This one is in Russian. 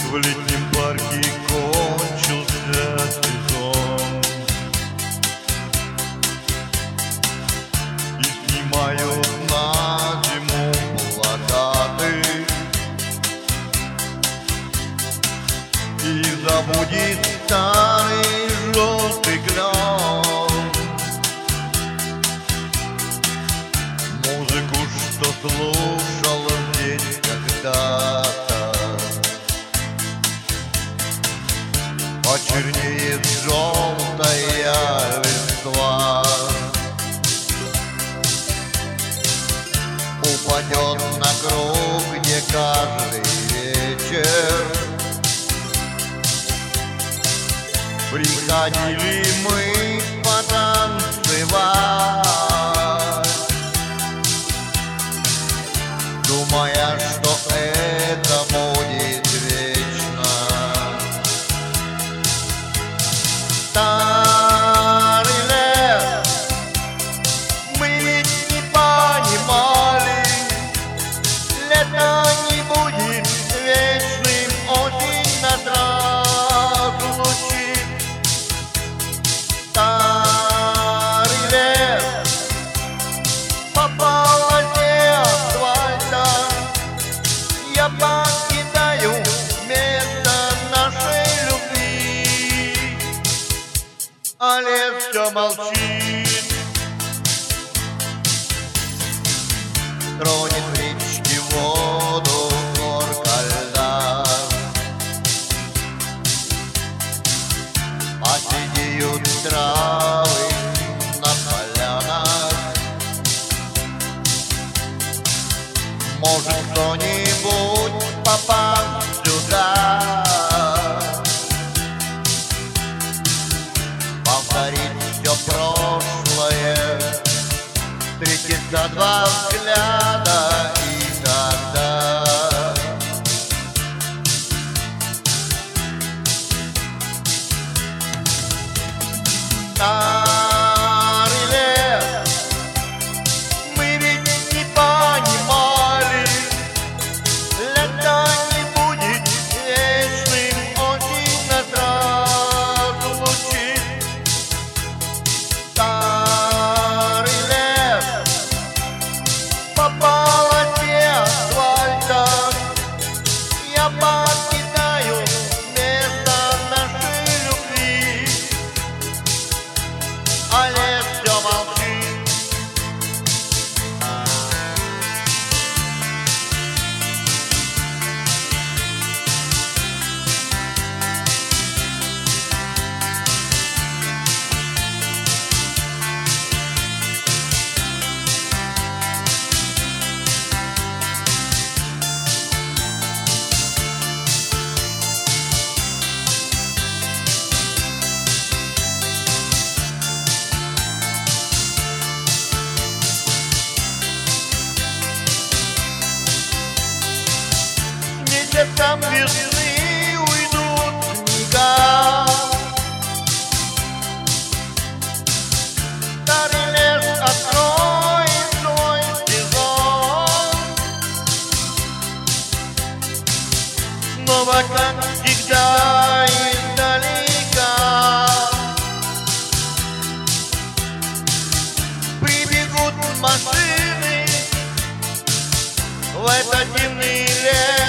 В летнем парке кончился сезон, и снимают на зиму плакаты, и забудет старый желтый клен музыку, что слушал здесь когда-то. Почернеет желтая листва, упадет на круг, где каждый вечер приходили мы потанцевать, думая, что это будет вечно. Старый лес, мы ведь не понимали, лето не будет вечным, осень на траву лучи. Старый лес, по полосе асфальта я покидаю место нашей любви, а лес все молчит, тронет в речке воду горка льда, посидеют травы на полянах. Может, кто-нибудь попал сюда, повторить все прошлое, встретиться два взгляда и тогда. Старый лес, мы ведь не понимали, лето не будет вечным, осень на траву лучи. Старый лес, по полосе асфальта я покидаю место нашей любви, а лес все молчит. Там весны уйдут снега, старый лес откроет свой сезон, снова, как всегда, издалека прибегут машины в этот зимний лес.